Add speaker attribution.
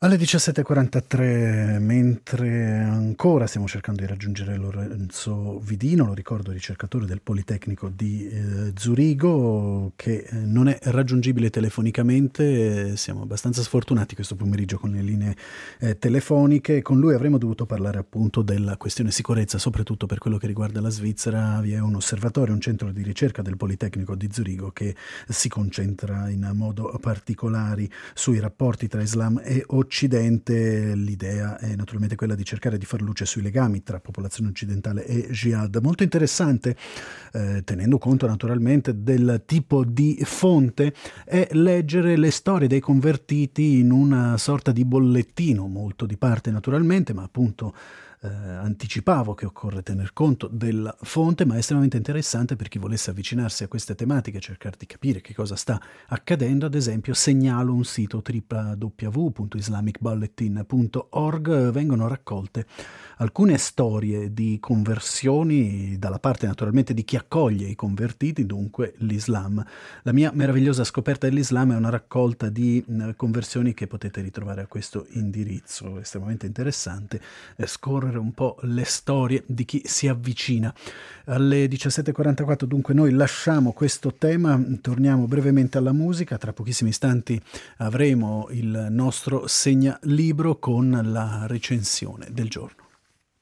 Speaker 1: Alle 17:43, mentre ancora stiamo cercando di raggiungere Lorenzo Vidino, lo ricordo ricercatore del Politecnico di Zurigo, che non è raggiungibile telefonicamente, siamo abbastanza sfortunati questo pomeriggio con le linee telefoniche. Con lui avremmo dovuto parlare appunto della questione sicurezza, soprattutto per quello che riguarda la Svizzera. Vi è un osservatorio, un centro di ricerca del Politecnico di Zurigo che si concentra in modo particolare sui rapporti tra Islam e Occidente. L'idea è naturalmente quella di cercare di far luce sui legami tra popolazione occidentale e jihad. Molto interessante, tenendo conto naturalmente del tipo di fonte, è leggere le storie dei convertiti in una sorta di bollettino, molto di parte naturalmente, ma appunto anticipavo che occorre tener conto della fonte, ma è estremamente interessante per chi volesse avvicinarsi a queste tematiche, cercare di capire che cosa sta accadendo. Ad esempio, segnalo un sito www.islamicbulletin.org. Vengono raccolte alcune storie di conversioni dalla parte naturalmente di chi accoglie i convertiti, dunque l'Islam. La mia meravigliosa scoperta dell'Islam è una raccolta di conversioni che potete ritrovare a questo indirizzo, estremamente interessante, scorrere un po' le storie di chi si avvicina. Alle 17:44 dunque noi lasciamo questo tema, torniamo brevemente alla musica, tra pochissimi istanti avremo il nostro segnalibro con la recensione del giorno.